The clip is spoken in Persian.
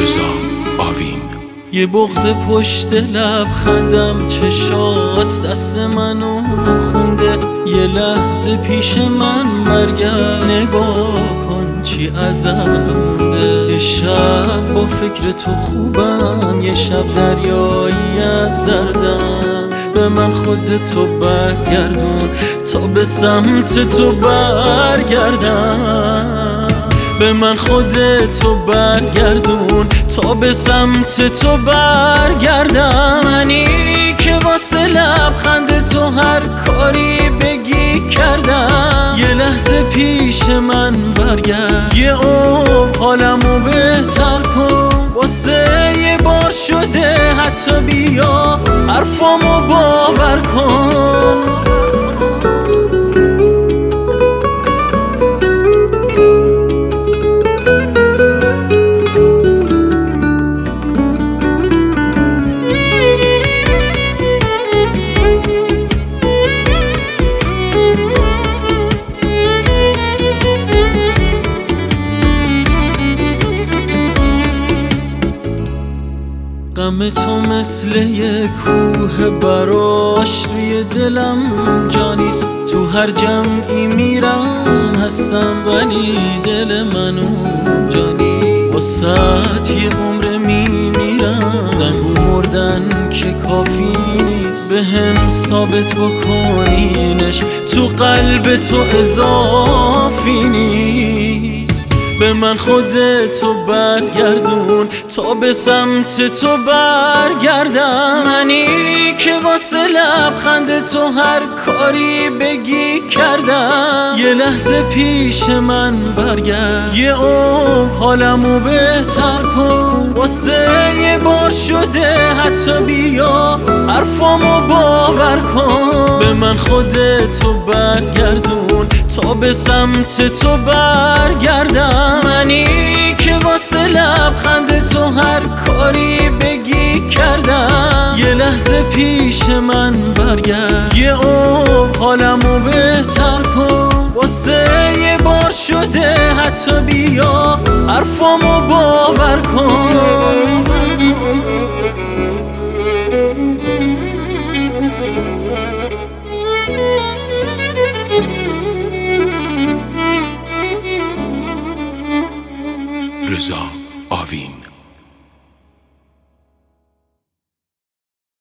رضا آوین. یه بغض پشت لبخندم چشات دست منو خونده، یه لحظه پیش من برگرد نگاه کن چی ازم مونده. یه شب با فکر تو خوبم، یه شب دریایی از دردم. به من خودتو برگردون تا به سمت تو برگردم. به من خودتو برگردون تا به سمت تو برگردم. منی که واسه لبخند تو هر کاری بگی کردم. یه لحظه پیش من برگرد، یه عمر حالمو بهتر کن. واسه یه بار شده حتی بیا حرفامو باور کن. غم تو مثل یه کوه براش توی دلم جانیست. تو هر جمعی میرم هستم ولی دل منو جانی. واسه یه عمر میمیرم، دنگو مردن که کافی نیست. به هم ثابت بکنینش تو قلب تو اضافی نیست. به من خودتو برگردون تا به سمت تو برگردم. منی که واسه لبخند تو هر کاری بگی کردم. یه لحظه پیش من برگرد، یه عمر حالمو بهتر کن. واسه یه بار شده حتی بیا حرفامو باور کن. به من خودتو برگردون تا به سمت تو برگردم. منی که واسه لبخند تو هر کاری بگی کردم. یه لحظه پیش من برگرد، یه عمر حالمو بهتر کن. واسه یه بار شده حتی بیا حرفامو باور کن. رضا آوین.